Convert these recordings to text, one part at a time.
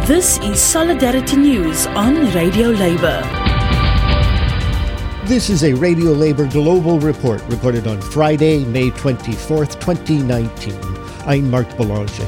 This is Solidarity News on Radio Labour. This is a Radio Labour Global Report recorded on Friday, May 24th, 2019. I'm Mark Boulanger.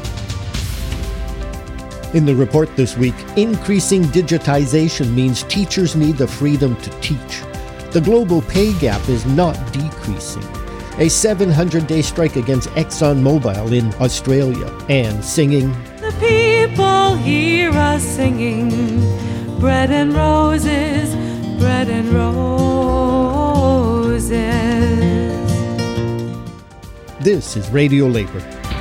In the report this week, increasing digitization means teachers need the freedom to teach. The global pay gap is not decreasing. A 700-day strike against ExxonMobil in Australia. And singing. The people hear us singing, bread and roses, bread and roses. This is Radio Labour.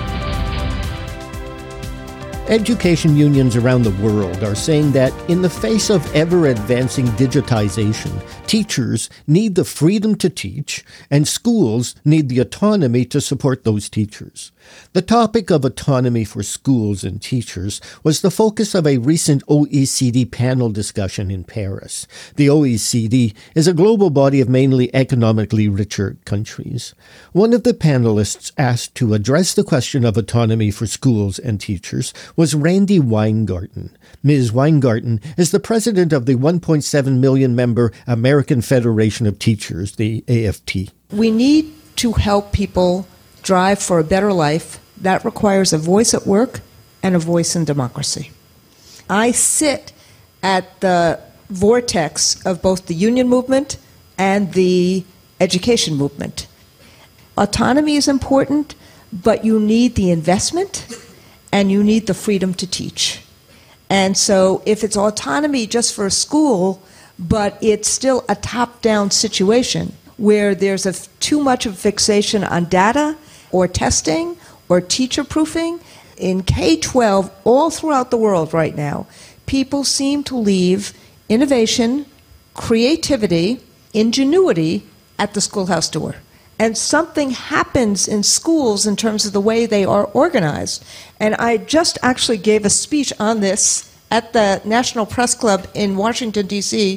Education unions around the world are saying that in the face of ever-advancing digitization, teachers need the freedom to teach and schools need the autonomy to support those teachers. The topic of autonomy for schools and teachers was the focus of a recent OECD panel discussion in Paris. The OECD is a global body of mainly economically richer countries. One of the panelists asked to address the question of autonomy for schools and teachers was Randi Weingarten. Ms. Weingarten is the president of the 1.7 million member American Federation of Teachers, the AFT. We need to help people drive for a better life. That requires a voice at work and a voice in democracy. I sit at the vortex of both the union movement and the education movement. Autonomy is important, but you need the investment and you need the freedom to teach. And so if it's autonomy just for a school, but it's still a top-down situation where there's too much of fixation on data or testing or teacher-proofing, in K-12 all throughout the world right now, people seem to leave innovation, creativity, ingenuity at the schoolhouse door. And something happens in schools in terms of the way they are organized. And I just actually gave a speech on this at the National Press Club in Washington, D.C.,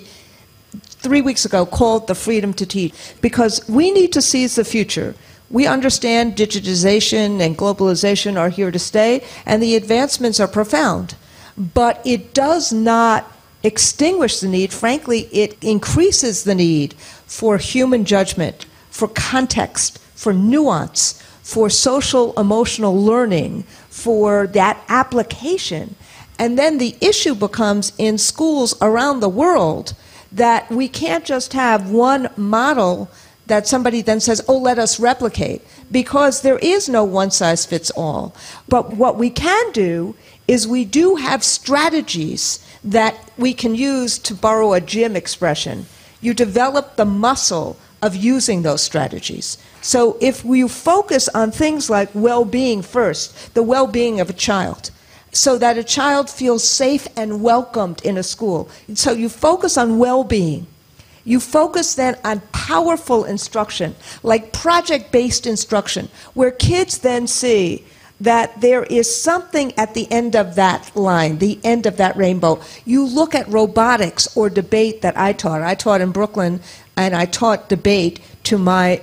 3 weeks ago, called The Freedom to Teach. Because we need to seize the future. We understand digitization and globalization are here to stay, and the advancements are profound. But it does not extinguish the need. Frankly, it increases the need for human judgment, for context, for nuance, for social emotional learning, for that application. And then the issue becomes in schools around the world that we can't just have one model that somebody then says, oh, let us replicate, because there is no one-size-fits-all. But what we can do is we do have strategies that we can use, to borrow a gym expression. You develop the muscle of using those strategies. So if we focus on things like well-being first, the well-being of a child, so that a child feels safe and welcomed in a school. So you focus on well-being. You focus then on powerful instruction, like project-based instruction, where kids then see that there is something at the end of that line, the end of that rainbow. You look at robotics or debate that I taught. I taught in Brooklyn, and I taught debate to my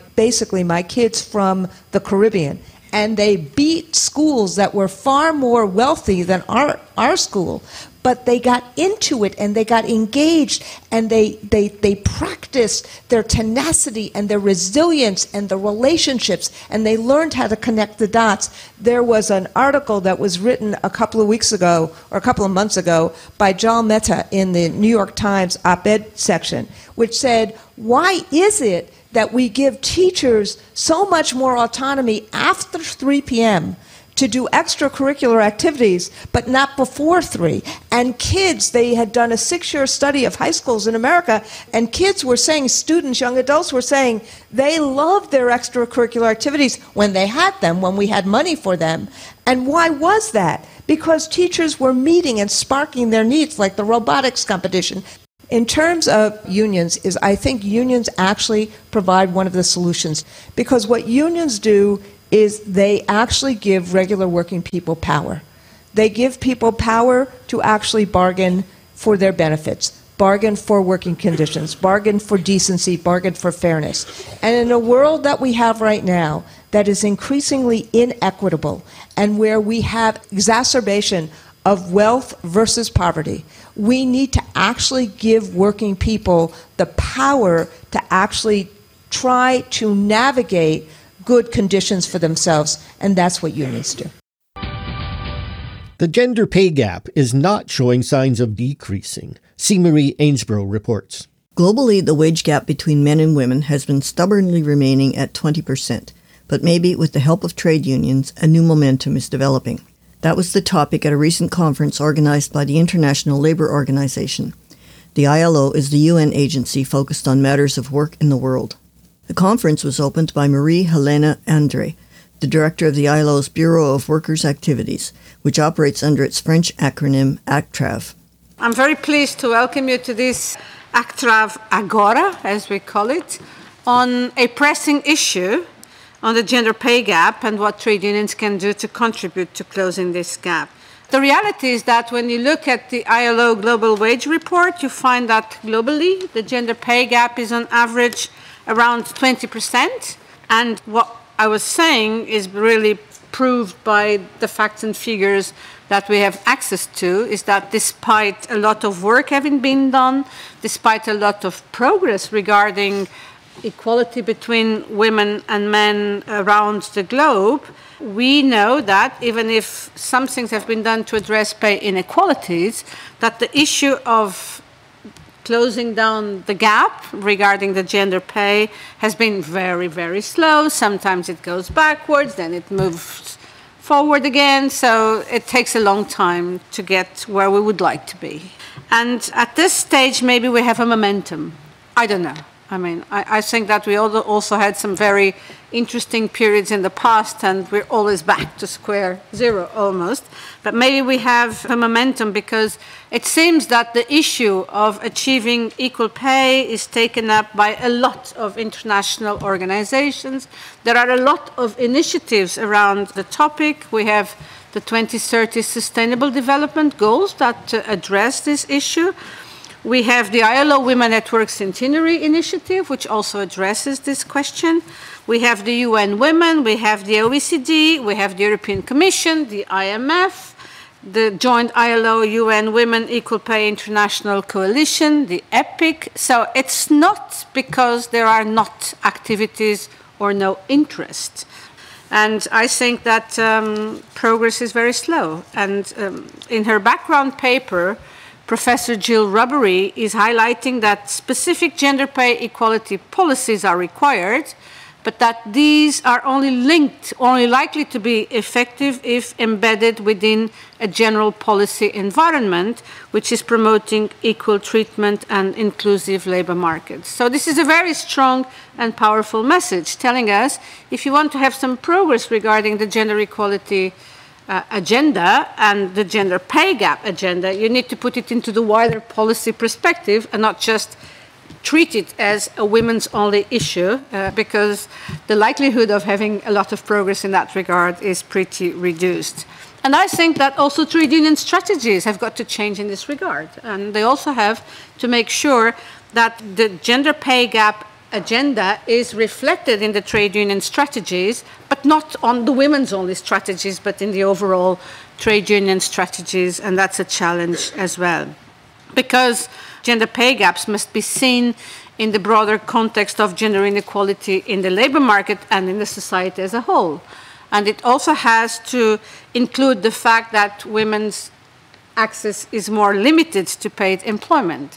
kids from the Caribbean. And they beat schools that were far more wealthy than our school. But they got into it and they got engaged and they practiced their tenacity and their resilience and the relationships, and they learned how to connect the dots. There was an article that was written a couple of weeks ago or a couple of months ago by Jal Mehta in the New York Times op-ed section, which said, why is it that we give teachers so much more autonomy after 3 p.m. to do extracurricular activities, but not before 3. And kids, they had done a 6-year study of high schools in America, and kids were saying, students, young adults were saying, they loved their extracurricular activities when they had them, when we had money for them. And why was that? Because teachers were meeting and sparking their needs, like the robotics competition. In terms of unions, I think unions actually provide one of the solutions. Because what unions do is they actually give regular working people power. They give people power to actually bargain for their benefits, bargain for working conditions, bargain for decency, bargain for fairness. And in a world that we have right now that is increasingly inequitable and where we have exacerbation of wealth versus poverty. We need to actually give working people the power to actually try to navigate good conditions for themselves, and that's what unions do. The gender pay gap is not showing signs of decreasing. C. Marie Ainsborough reports. Globally, the wage gap between men and women has been stubbornly remaining at 20%, but maybe with the help of trade unions, a new momentum is developing. That was the topic at a recent conference organized by the International Labour Organization. The ILO is the UN agency focused on matters of work in the world. The conference was opened by Marie-Helena André, the director of the ILO's Bureau of Workers' Activities, which operates under its French acronym ACTRAV. I'm very pleased to welcome you to this ACTRAV Agora, as we call it, on a pressing issue on the gender pay gap and what trade unions can do to contribute to closing this gap. The reality is that when you look at the ILO Global Wage Report, you find that globally the gender pay gap is on average around 20%. And what I was saying is really proved by the facts and figures that we have access to, is that despite a lot of work having been done, despite a lot of progress regarding equality between women and men around the globe, we know that even if some things have been done to address pay inequalities, that the issue of closing down the gap regarding the gender pay has been very, very slow. Sometimes it goes backwards, then it moves forward again. So it takes a long time to get where we would like to be. And at this stage, maybe we have a momentum. I don't know. I mean, I think that we also had some very interesting periods in the past, and we're always back to square zero almost. But maybe we have a momentum because it seems that the issue of achieving equal pay is taken up by a lot of international organizations. There are a lot of initiatives around the topic. We have the 2030 Sustainable Development Goals that address this issue. We have the ILO Women at Work Centenary Initiative, which also addresses this question. We have the UN Women, we have the OECD, we have the European Commission, the IMF, the joint ILO-UN Women Equal Pay International Coalition, the EPIC. So it's not because there are not activities or no interest. And I think that progress is very slow. And in her background paper, Professor Jill Rubbery is highlighting that specific gender pay equality policies are required, but that these are only likely to be effective if embedded within a general policy environment, which is promoting equal treatment and inclusive labor markets. So this is a very strong and powerful message telling us if you want to have some progress regarding the gender equality agenda and the gender pay gap agenda, you need to put it into the wider policy perspective and not just treat it as a women's only issue, because the likelihood of having a lot of progress in that regard is pretty reduced. And I think that also trade union strategies have got to change in this regard. And they also have to make sure that the gender pay gap agenda is reflected in the trade union strategies, but not on the women's only strategies, but in the overall trade union strategies, and that's a challenge as well. Because gender pay gaps must be seen in the broader context of gender inequality in the labor market and in the society as a whole. And it also has to include the fact that women's access is more limited to paid employment.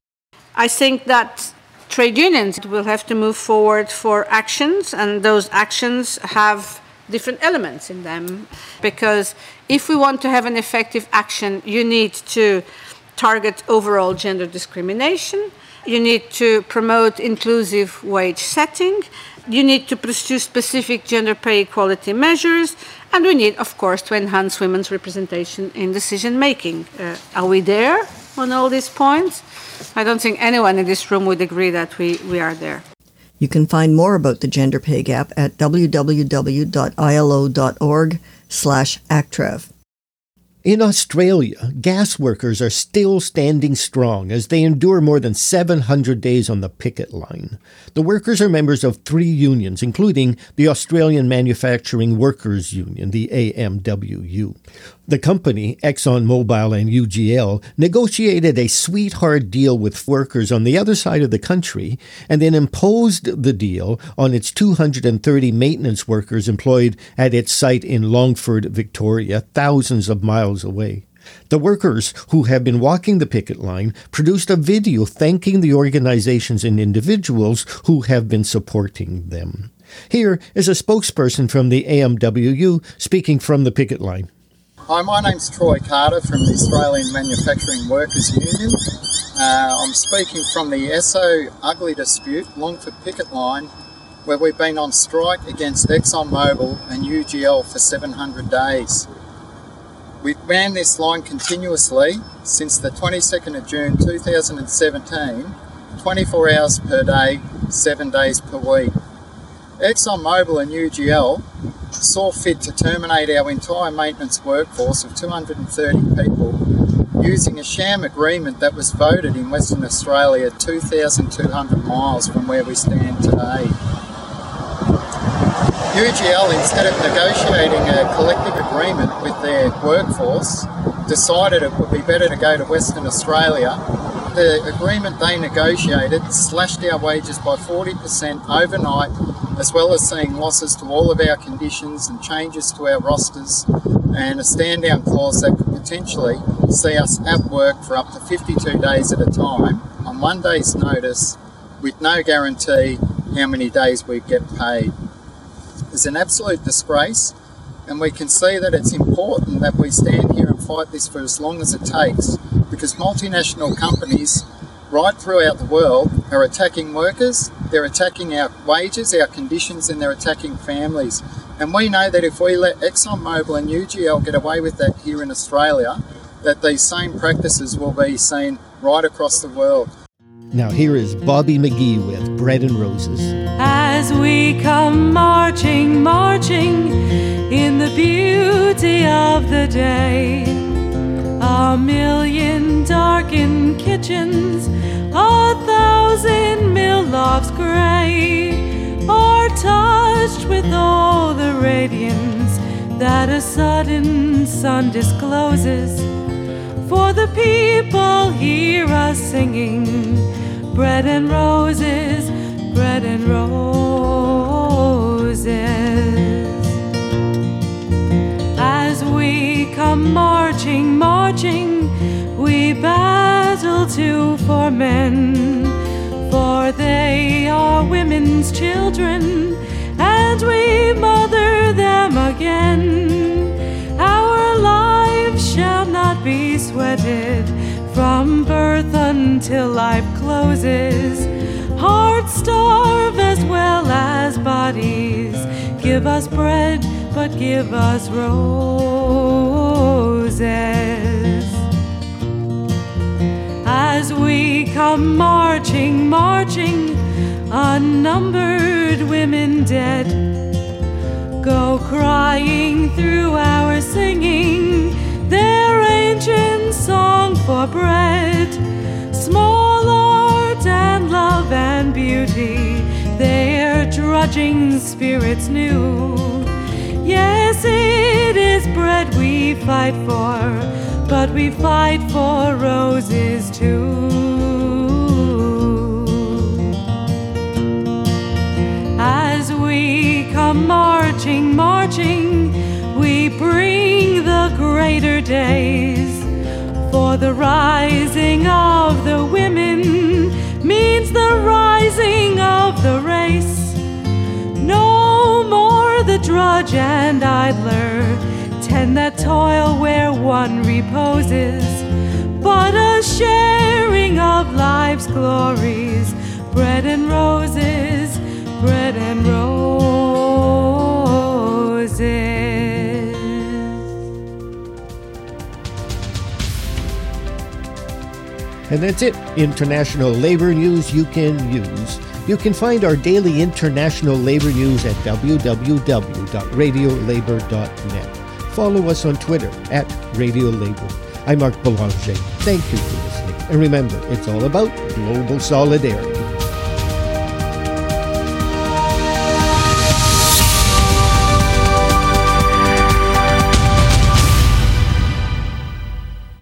I think that trade unions will have to move forward for actions, and those actions have different elements in them. Because if we want to have an effective action, you need to target overall gender discrimination, you need to promote inclusive wage setting, you need to pursue specific gender pay equality measures, and we need, of course, to enhance women's representation in decision-making. Are we there on all these points? I don't think anyone in this room would agree that we are there. You can find more about the gender pay gap at www.ilo.org/ACTRAV. In Australia, gas workers are still standing strong as they endure more than 700 days on the picket line. The workers are members of 3 unions, including the Australian Manufacturing Workers Union, the AMWU. The company, ExxonMobil and UGL, negotiated a sweetheart deal with workers on the other side of the country and then imposed the deal on its 230 maintenance workers employed at its site in Longford, Victoria, thousands of miles away. The workers who have been walking the picket line produced a video thanking the organizations and individuals who have been supporting them. Here is a spokesperson from the AMWU speaking from the picket line. Hi, my name's Troy Carter from the Australian Manufacturing Workers Union. I'm speaking from the Esso Ugly Dispute, Longford picket line, where we've been on strike against ExxonMobil and UGL for 700 days. We've manned this line continuously since the 22nd of June 2017, 24 hours per day, 7 days per week. ExxonMobil and UGL saw fit to terminate our entire maintenance workforce of 230 people using a sham agreement that was voted in Western Australia 2,200 miles from where we stand today. UGL, instead of negotiating a collective agreement with their workforce, decided it would be better to go to Western Australia. The agreement they negotiated slashed our wages by 40% overnight, as well as seeing losses to all of our conditions and changes to our rosters, and a stand-down clause that could potentially see us at work for up to 52 days at a time on 1 day's notice with no guarantee how many days we'd get paid. It's an absolute disgrace, and we can see that it's important that we stand here and fight this for as long as it takes, because multinational companies right throughout the world are attacking workers, they're attacking our wages, our conditions, and they're attacking families. And we know that if we let ExxonMobil and UGL get away with that here in Australia, that these same practices will be seen right across the world. Now here is Bobby McGee with Bread and Roses. As we come marching, marching in the beauty of the day, a million darkened kitchens, 1,000 mill lofts gray, are touched with all the radiance that a sudden sun discloses. For the people hear us singing, bread and roses, bread and roses. As we come marching, marching, we battle too for men, for they are women's children, and we mother them again. Our lives shall not be sweated from birth until life closes. Hearts starve as well as bodies. Give us bread, but give us roses. As we come marching, marching, unnumbered women dead go crying through our singing their ancient song for bread. Small art and love and beauty, their drudging spirits new. Yes, it is bread we fight for, but we fight for roses too. As we come marching, marching, we bring the greater days. For the rising of the women means the rising of the race. No more the drudge and idler tend that toil where one reposes, but a sharing of life's glories, bread and roses, bread and roses. And that's it. International labor news you can use. You can find our daily international labor news at www.radiolabor.net. follow us on Twitter at Radio Labour. I'm Marc Belanger. Thank you for listening. And remember, it's all about global solidarity.